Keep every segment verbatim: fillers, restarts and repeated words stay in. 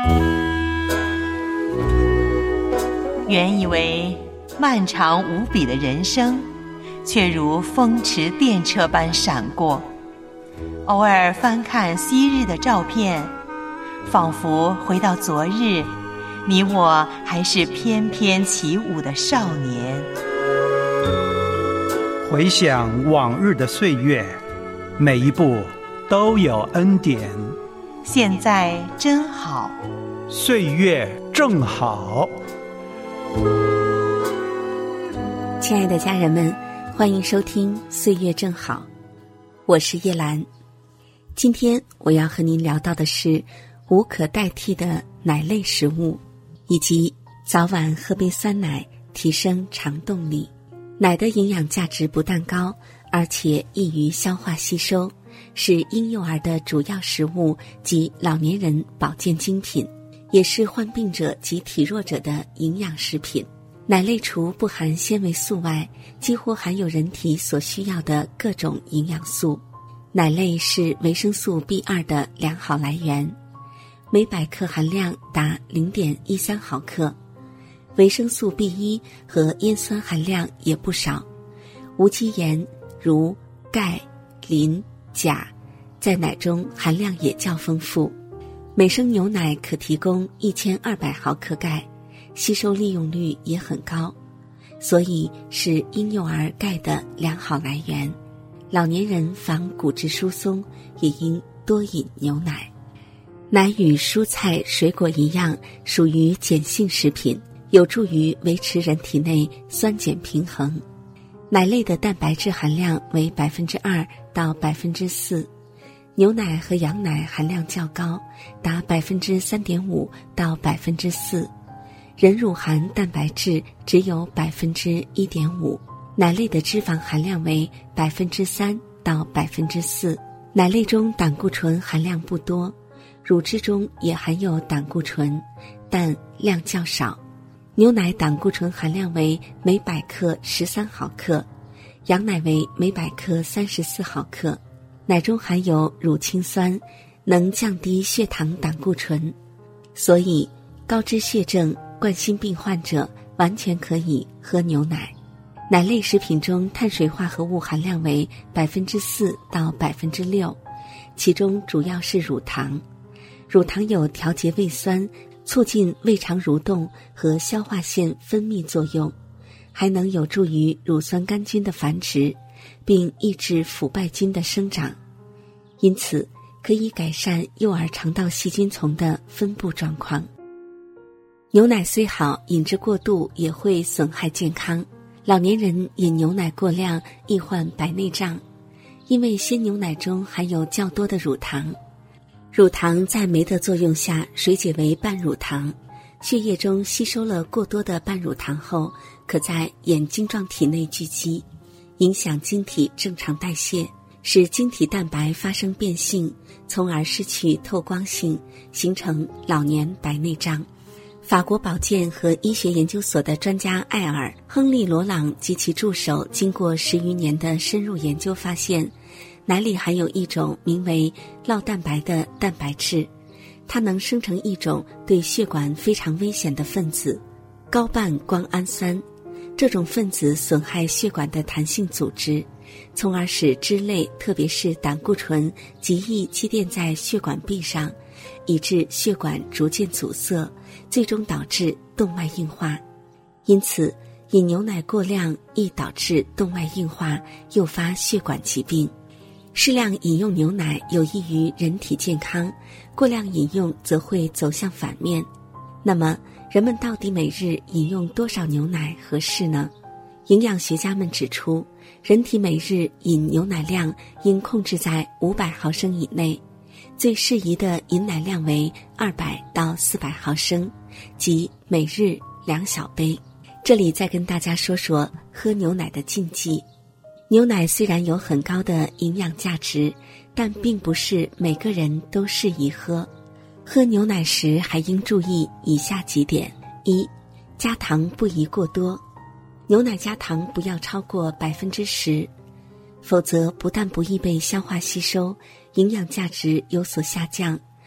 原以为漫长无比的人生，却如风驰电掣般闪过。偶尔翻看昔日的照片，仿佛回到昨日，你我还是翩翩起舞的少年。 回想往日的岁月，每一步都有恩典。 现在真好， 岁月正好。 亲爱的家人们，欢迎收听岁月正好，我是叶兰。今天我要和您聊到的是无可代替的奶类食物，以及早晚喝杯酸奶提升肠动力。奶的营养价值不但高，而且易于消化吸收，是婴幼儿的主要食物及老年人保健精品，也是患病者及体弱者的营养食品。奶类除不含纤维素外，几乎含有人体所需要的各种营养素。奶类是维生素 B 二 的良好来源，每百克含量达 零点一三毫克。维生素 B 一 和烟酸含量也不少。无机盐如钙、磷、钾在奶中含量也较丰富。每升牛奶可提供一千二百毫克钙，吸收利用率也很高，所以是婴幼儿钙的良好来源。老年人防骨质疏松也应多饮牛奶。奶与蔬菜水果一样，属于碱性食品，有助于维持人体内酸碱平衡。奶类的蛋白质含量为 百分之二 到 百分之四， 牛奶和羊奶含量较高，达 百分之三点五 到 百分之四， 人乳含蛋白质只有 百分之一点五， 奶类的脂肪含量为 百分之三 到 百分之四。 奶类中胆固醇含量不多，乳汁中也含有胆固醇，但量较少。牛奶胆固醇含量为每百克十三毫克，羊奶为每百克三十四毫克。奶中含有乳清酸，能降低血糖胆固醇，所以高脂血症、冠心病患者完全可以喝牛奶。奶类食品中碳水化合物含量为 百分之四 到 百分之六， 其中主要是乳糖。乳糖有调节胃酸、促进胃肠蠕动和消化腺分泌作用，还能有助于乳酸杆菌的繁殖，并抑制腐败菌的生长，因此可以改善幼儿肠道细菌丛的分布状况。牛奶虽好，饮之过度也会损害健康。老年人饮牛奶过量易患白内障，因为鲜牛奶中含有较多的乳糖。乳糖在酶的作用下水解为半乳糖，血液中吸收了过多的半乳糖后，可在眼晶状体内聚集，影响晶体正常代谢，使晶体蛋白发生变性，从而失去透光性，形成老年白内障。法国保健和医学研究所的专家艾尔·亨利·罗朗及其助手经过十余年的深入研究发现，奶里含有一种名为酪蛋白的蛋白质，它能生成一种对血管非常危险的分子——高半胱氨酸。这种分子损害血管的弹性组织，从而使脂类特别是胆固醇极易积淀在血管壁上，以致血管逐渐阻塞，最终导致动脉硬化。因此饮牛奶过量易导致动脉硬化，诱发血管疾病。适量饮用牛奶有益于人体健康，过量饮用则会走向反面。那么人们到底每日饮用多少牛奶合适呢？营养学家们指出，人体每日饮牛奶量应控制在五百毫升以内，最适宜的饮奶量为二百到四百毫升，即每日两小杯。这里再跟大家说说喝牛奶的禁忌。牛奶虽然有很高的营养价值，但并不是每个人都适宜喝。喝牛奶时还应注意以下几点：一、加糖不宜过多，牛奶加糖不要超过百分之十，否则不但不易被消化吸收，营养价值有所下降，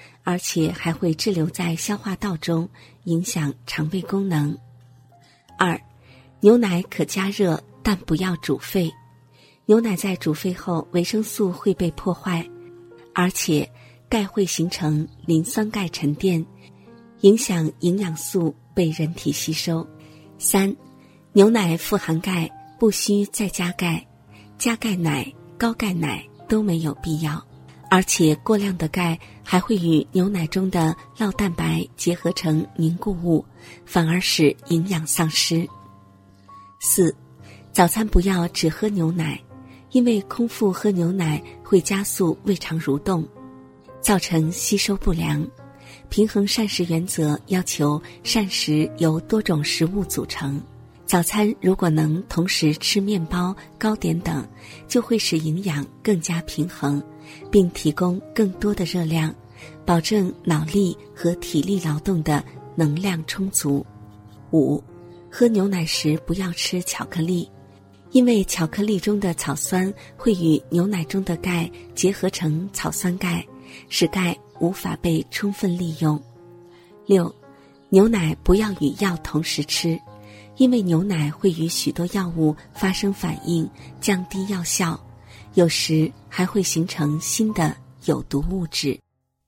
而且还会滞留在消化道中，影响肠胃功能。二，牛奶可加热，但不要煮沸。牛奶在煮沸后，维生素会被破坏，而且钙会形成磷酸钙沉淀，影响营养素被人体吸收。三，牛奶富含钙，不需再加钙，加钙奶、高钙奶都没有必要，而且过量的钙还会与牛奶中的酪蛋白结合成凝固物，反而使营养丧失。四，早餐不要只喝牛奶，因为空腹喝牛奶会加速胃肠蠕动，造成吸收不良。平衡膳食原则要求膳食由多种食物组成，早餐如果能同时吃面包、糕点等，就会使营养更加平衡，并提供更多的热量，保证脑力和体力劳动的能量充足。五，喝牛奶时不要吃巧克力，因为巧克力中的草酸会与牛奶中的钙结合成草酸钙，使钙无法被充分利用。六，牛奶不要与药同时吃，因为牛奶会与许多药物发生反应，降低药效，有时还会形成新的有毒物质。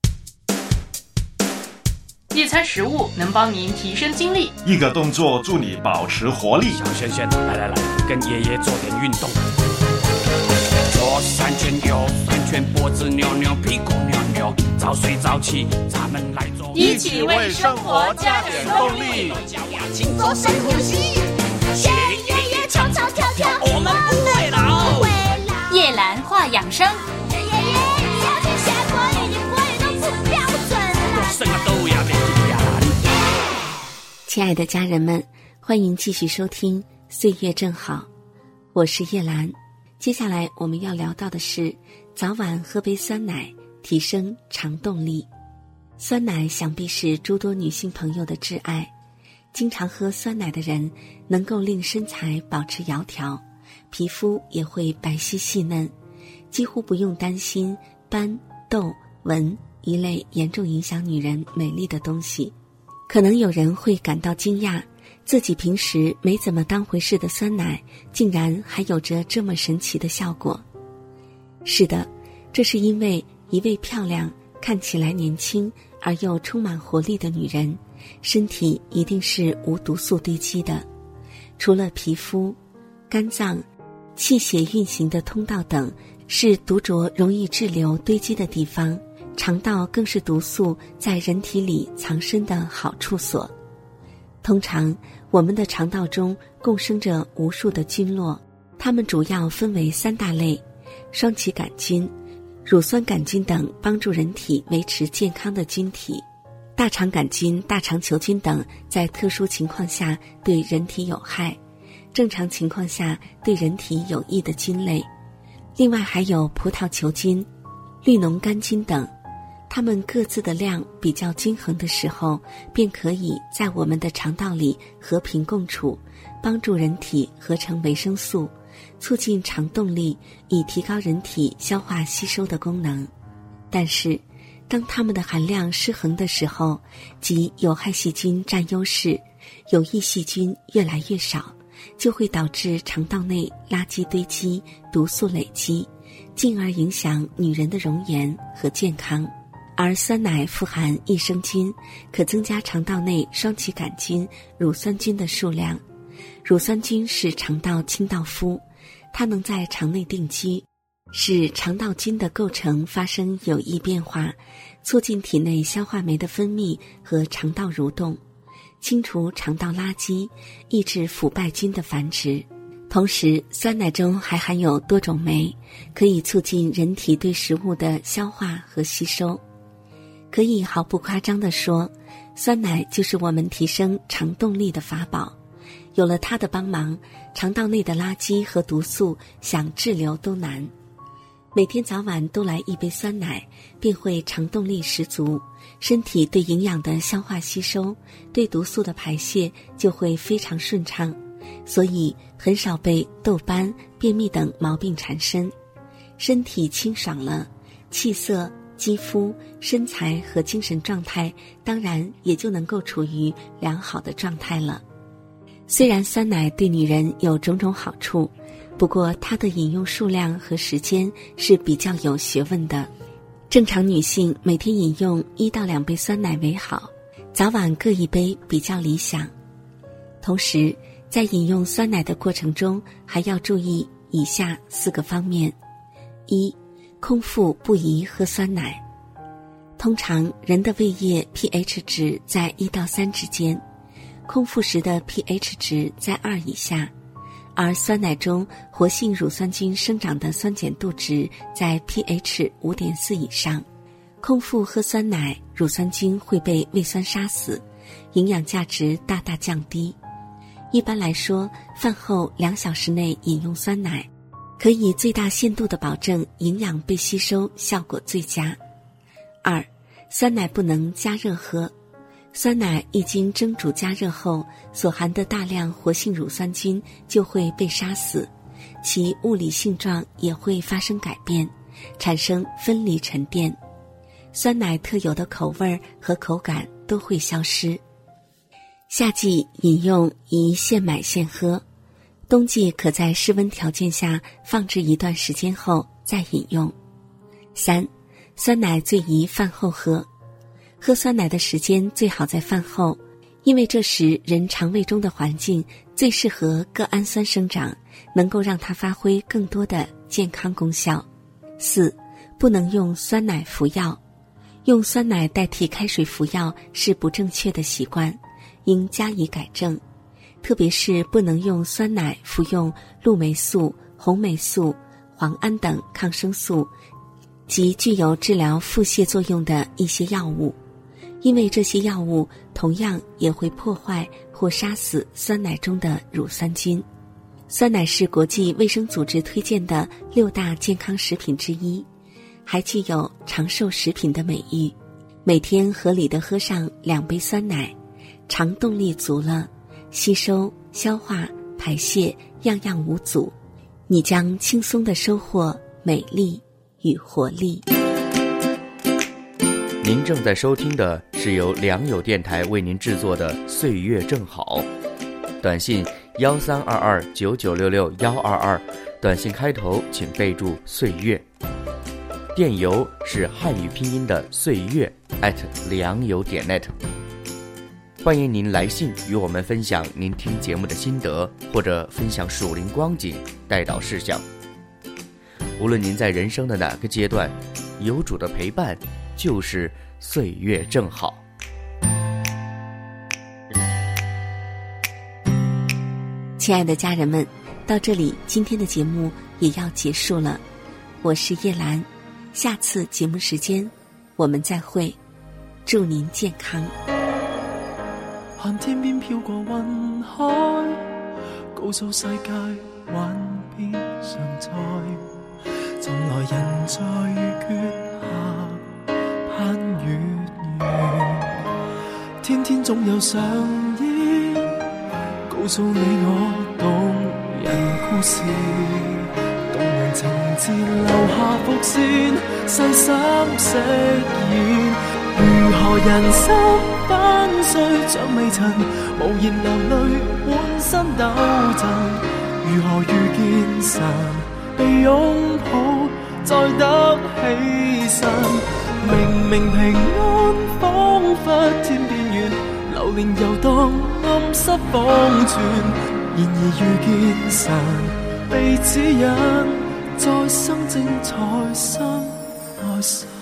野餐食物能帮您提升精力， 一个动作助你保持活力。 小轩轩，来来来，跟爷爷做点运动。左三圈，右三圈，脖子扭扭，屁股扭扭，早睡早起，咱们来做， 一起为生活加点动力。 做深呼吸，学爷爷唱唱跳跳，我们不会老。 叶兰话养生。 爷爷小心下坡，已经过于都不标准了。 什么都要变呀！ 亲爱的家人们，欢迎继续收听岁月正好，我是叶兰。接下来我们要聊到的是早晚喝杯酸奶，提升肠动力。酸奶想必是诸多女性朋友的挚爱，经常喝酸奶的人能够令身材保持窈窕，皮肤也会白皙细嫩，几乎不用担心斑、痘、纹一类严重影响女人美丽的东西。可能有人会感到惊讶，自己平时没怎么当回事的酸奶竟然还有着这么神奇的效果。是的，这是因为一位漂亮、看起来年轻而又充满活力的女人，身体一定是无毒素堆积的。除了皮肤、肝脏、气血运行的通道等是毒浊容易滞留堆积的地方，肠道更是毒素在人体里藏身的好处所。通常我们的肠道中共生着无数的菌落，它们主要分为三大类：双歧杆菌、乳酸杆菌等帮助人体维持健康的菌体，大肠杆菌、大肠球菌等在特殊情况下对人体有害，正常情况下对人体有益的菌类。另外还有葡萄球菌、绿脓杆菌等，它们各自的量比较均衡的时候，便可以在我们的肠道里和平共处，帮助人体合成维生素，促进肠动力，以提高人体消化吸收的功能。但是当它们的含量失衡的时候，即有害细菌占优势，有益细菌越来越少，就会导致肠道内垃圾堆积、毒素累积，进而影响女人的容颜和健康。而酸奶富含益生菌，可增加肠道内双歧杆菌、乳酸菌的数量。乳酸菌是肠道清道夫，它能在肠内定居，使肠道菌的构成发生有益变化，促进体内消化酶的分泌和肠道蠕动，清除肠道垃圾，抑制腐败菌的繁殖。同时酸奶中还含有多种酶，可以促进人体对食物的消化和吸收。可以毫不夸张地说，酸奶就是我们提升肠动力的法宝。有了它的帮忙，肠道内的垃圾和毒素想滞留都难。每天早晚都来一杯酸奶，便会肠动力十足，身体对营养的消化吸收，对毒素的排泄就会非常顺畅，所以很少被痘斑、便秘等毛病缠身。身体清爽了，气色、 肌肤、身材和精神状态当然也就能够处于良好的状态了。虽然酸奶对女人有种种好处，不过它的饮用数量和时间是比较有学问的。正常女性每天饮用一到两杯酸奶为好，早晚各一杯比较理想。同时，在饮用酸奶的过程中，还要注意以下四个方面：一、空腹不宜喝酸奶。通常人的胃液 pH 值在一到三之间，空腹时的 pH 值在二以下，而酸奶中活性乳酸菌生长的酸碱度值在 pH 五点四以上。空腹喝酸奶，乳酸菌会被胃酸杀死，营养价值大大降低。一般来说，饭后两小时内饮用酸奶，可以最大限度地保证营养被吸收，效果最佳。二、酸奶不能加热喝。酸奶一经蒸煮加热后，所含的大量活性乳酸菌就会被杀死，其物理性状也会发生改变，产生分离沉淀，酸奶特有的口味和口感都会消失。夏季饮用宜现买现喝，冬季可在室温条件下放置一段时间后再饮用。三、酸奶最宜饭后喝。喝酸奶的时间最好在饭后，因为这时人肠胃中的环境最适合各氨酸生长，能够让它发挥更多的健康功效。四、不能用酸奶服药。用酸奶代替开水服药是不正确的习惯，应加以改正。特别是不能用酸奶服用鹿霉素、红霉素、磺胺等抗生素及具有治疗腹泻作用的一些药物，因为这些药物同样也会破坏或杀死酸奶中的乳酸菌。酸奶是国际卫生组织推荐的六大健康食品之一，还具有长寿食品的美誉。每天合理的喝上两杯酸奶，肠动力足了，吸收、消化、排泄样样无阻，你将轻松地收获美丽与活力。 您正在收听的是由良友电台为您制作的《岁月正好》，短信幺三二二九九六六幺二二，短信开头请备注岁月，电邮是汉语拼音的岁月 at 良友点 net。欢迎您来信与我们分享您听节目的心得，或者分享属灵光景、代祷事项。无论您在人生的哪个阶段，有主的陪伴就是岁月正好。 亲爱的家人们，到这里今天的节目也要结束了。我是叶兰，下次节目时间我们再会，祝您健康。 看天邊飄過雲海，告訴世界幻變常在，從來人在月下攀越遠，天天總有上演，告訴你我動人故事，動人情節留下伏線，細心飾演。如何人生翻碎像微塵，無言流淚滿身抖震，如何遇見神，被擁抱再得起身，明明平安彷彿天邊遠，流連遊蕩暗室方寸，然而遇見神，被指引再生精彩生內心。